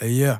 Hey, yeah.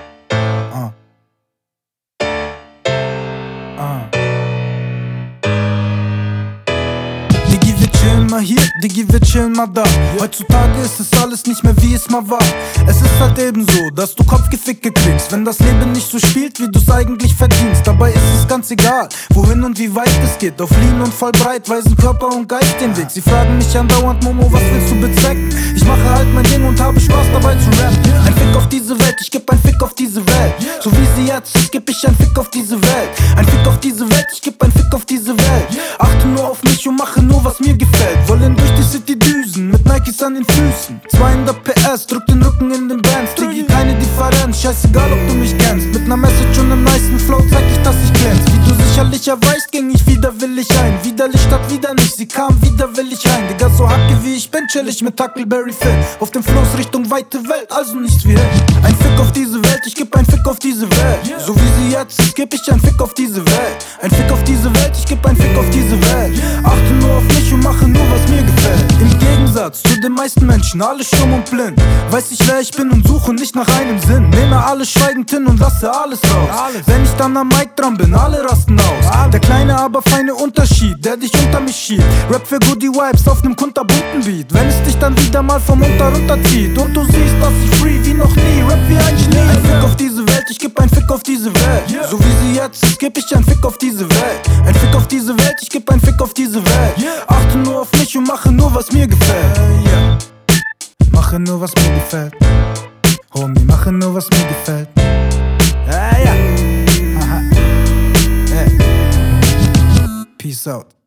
Diggi, wir chillen mal hier, Diggi, wir chillen mal da. Heutzutage ist es alles nicht mehr wie es mal war. Es ist halt eben so, dass du Kopfgeficke kriegst, wenn das Leben nicht so spielt, wie du's eigentlich verdienst. Dabei ist es ganz egal, wohin und wie weit es geht. Auf Lean und voll breit weisen Körper und Geist den Weg. Sie fragen mich andauernd, Momo, was willst du bezwecken? Ich mache halt mein Ding und habe Spaß dabei zu rappen. Ein Fick auf diese Welt, ich geb ein Fick auf diese Welt. So wie sie jetzt ist, geb ich ein Fick auf diese Welt. Ein Fick auf diese Welt, ich geb ein Fick auf diese Welt. Achte nur auf mich und mache nur, was mir gefällt. Wollen durch die City düsen, mit Nikes an den Füßen. 200 PS, drück den Rücken in den Bands. Diggi, keine Differenz, scheißegal ob du mich kennst. Mit ner Message und nem nicen Flow zeig ich, dass ich glänz. Wie du sicherlich erweichst, ging ich widerwillig ein. Widerlich statt wieder nicht, sie kam widerwillig rein. Digga, so hacke wie ich bin, chill ich mit Huckleberry Finn. Auf dem Floß Richtung weite Welt, also nichts wie hin. Ein Fick auf diese Welt, ich geb ein Fick auf diese Welt. So wie sie jetzt ist, geb ich ein Fick auf diese Welt. Ein Fick auf diese Welt, ich geb ein Fick auf diese Welt. Achte nur auf mich und mache nur, was mir gefällt. Im Gegensatz zu den meisten Menschen, alle stumm und blind. Weiß ich, wer ich bin und suche nicht nach einem Sinn. Nehme alles schweigend hin und lasse alles raus. Wenn ich dann am Mic dran bin, alle rasten aus. Der kleine, aber feine Unterschied, der dich unter mich schiebt. Rap für Goodie Vibes auf nem kunterbunten Beat. Wenn es dich dann wieder mal vom Unter runterzieht und du siehst, dass ich free wie noch nie, Rap wie ein Genie. Ein Fick auf diese Welt, ich geb ein Fick auf diese Welt. So wie sie jetzt ist, geb ich ein Fick auf diese Welt. Ein Fick auf diese Welt, ich geb ein Fick auf diese Welt. Achte nur auf mich und mache nur, was mir gefällt. Mache nur, was mir gefällt. Homie, mache nur, was mir gefällt. Aha. Peace out.